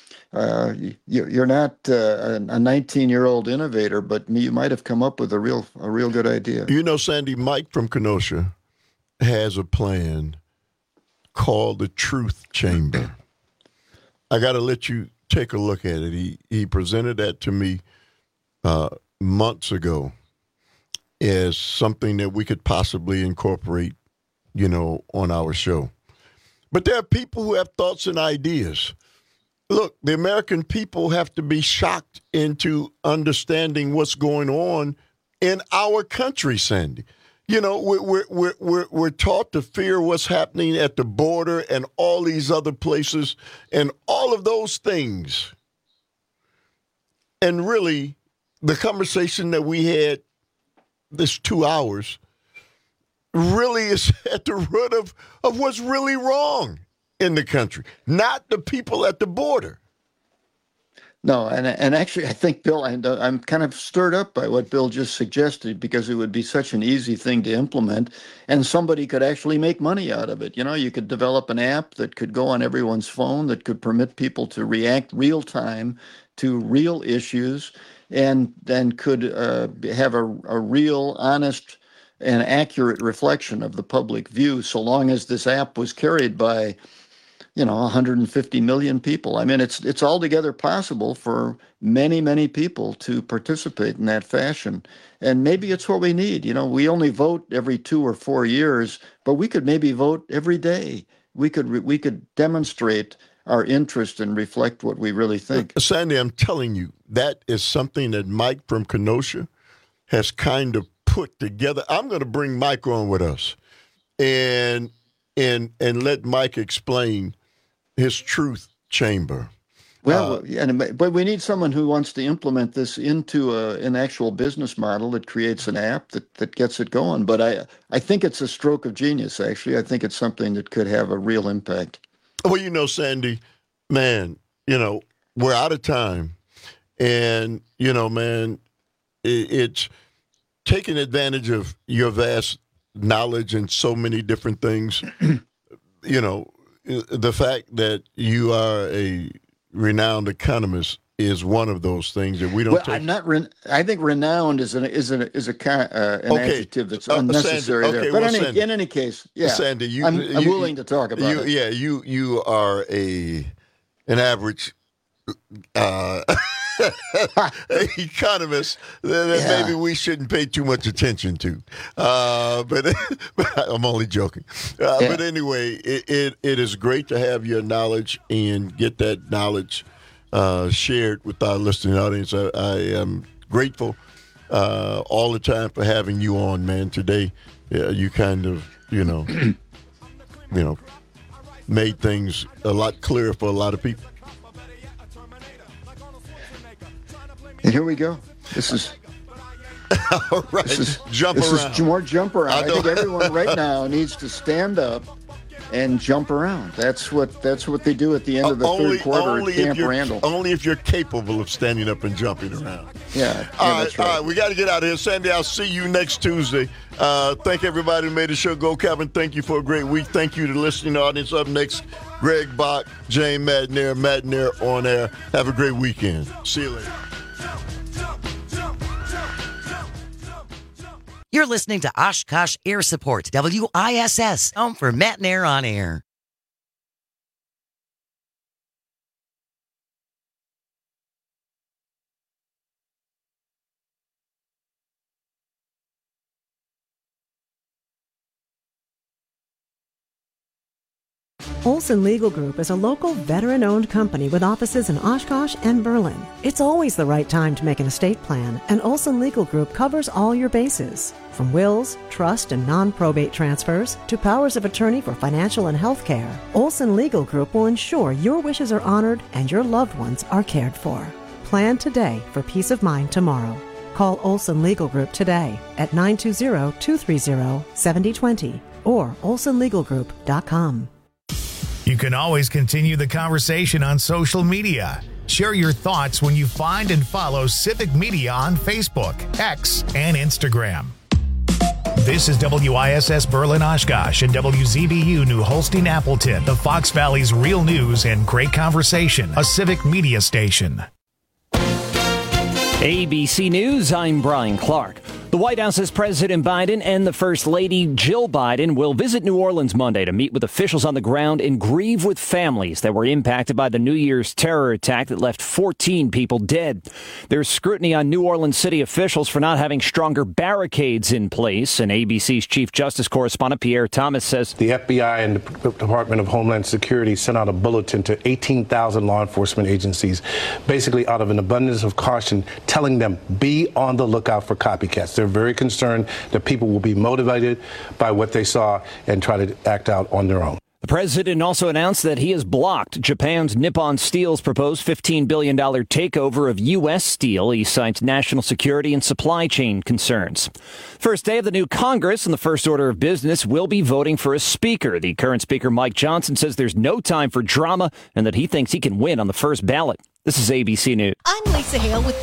Speaker 14: not a 19-year-old innovator, but you might have come up with a real good idea.
Speaker 13: Sandy, Mike from Kenosha has a plan called the Truth Chamber. I got to let you take a look at it. He presented that to me months ago as something that we could possibly incorporate, on our show. But there are people who have thoughts and ideas. Look, the American people have to be shocked into understanding what's going on in our country, Sandy. We're taught to fear what's happening at the border and all these other places and all of those things. And really, the conversation that we had this 2 hours really is at the root of what's really wrong in the country, not the people at the border.
Speaker 14: No, and actually, I think, Bill, I'm kind of stirred up by what Bill just suggested, because it would be such an easy thing to implement, and somebody could actually make money out of it. You could develop an app that could go on everyone's phone that could permit people to react real time to real issues, and then could have a real, honest, and accurate reflection of the public view, so long as this app was carried by 150 million people. I mean, it's altogether possible for many, many people to participate in that fashion. And maybe it's what we need. We only vote every 2 or 4 years, but we could maybe vote every day. We could demonstrate our interest and reflect what we really think.
Speaker 13: Sandy, I'm telling you, that is something that Mike from Kenosha has kind of put together. I'm going to bring Mike on with us and let Mike explain his Truth Chamber.
Speaker 14: Well, but we need someone who wants to implement this into an actual business model that creates an app that gets it going. But I think it's a stroke of genius, actually. I think it's something that could have a real impact.
Speaker 13: Well, Sandy, man, we're out of time. And, man, it's taking advantage of your vast knowledge in so many different things. The fact that you are a renowned economist is one of those things that we don't.
Speaker 14: Well, I'm not. I think renowned is an adjective that's unnecessary
Speaker 13: Sandy,
Speaker 14: there. But in any case, yeah,
Speaker 13: Sandy,
Speaker 14: I'm willing to talk about it.
Speaker 13: Yeah, you are an average economist that maybe we shouldn't pay too much attention to. But I'm only joking. But anyway, it is great to have your knowledge and get that knowledge shared with our listening audience. I am grateful all the time for having you on, man. Today, you kind of, made things a lot clearer for a lot of people.
Speaker 14: And here we go. This is
Speaker 13: all right. This is
Speaker 14: more jump around. I think everyone right now needs to stand up and jump around. That's what they do at the end of the third quarter at Camp Randall.
Speaker 13: Only if you're capable of standing up and jumping around.
Speaker 14: Yeah,
Speaker 13: that's right. All right, we got to get out of here. Sandy, I'll see you next Tuesday. Thank everybody who made the show go. Kevin, thank you for a great week. Thank you to the listening audience. Up next, Greg Bach, Jane Madnair on air. Have a great weekend. See you later.
Speaker 2: You're listening to Oshkosh Air Support, WISS, home for Matt and Air on Air.
Speaker 1: Olson Legal Group is a local veteran-owned company with offices in Oshkosh and Berlin. It's always the right time to make an estate plan, and Olson Legal Group covers all your bases. From wills, trust, and non-probate transfers to powers of attorney for financial and health care, Olson Legal Group will ensure your wishes are honored and your loved ones are cared for. Plan today for peace of mind tomorrow. Call Olson Legal Group today at 920-230-7020 or olsonlegalgroup.com.
Speaker 3: You can always continue the conversation on social media. Share your thoughts when you find and follow Civic Media on Facebook, X, and Instagram. This is WISS Berlin Oshkosh and WZBU New Holstein Appleton, the Fox Valley's real news and great conversation, a Civic Media station.
Speaker 16: ABC News, I'm Brian Clark. The White House's President Biden and the First Lady Jill Biden will visit New Orleans Monday to meet with officials on the ground and grieve with families that were impacted by the New Year's terror attack that left 14 people dead. There's scrutiny on New Orleans city officials for not having stronger barricades in place, and ABC's Chief Justice correspondent Pierre Thomas says
Speaker 17: the FBI and the Department of Homeland Security sent out a bulletin to 18,000 law enforcement agencies, basically out of an abundance of caution, telling them be on the lookout for copycats. They're very concerned that people will be motivated by what they saw and try to act out on their own.
Speaker 16: The president also announced that he has blocked Japan's Nippon Steel's proposed $15 billion takeover of U.S. Steel. He cites national security and supply chain concerns. First day of the new Congress, and the first order of business will be voting for a speaker. The current speaker, Mike Johnson, says there's no time for drama and that he thinks he can win on the first ballot. This is ABC News.
Speaker 4: I'm Lisa Hale with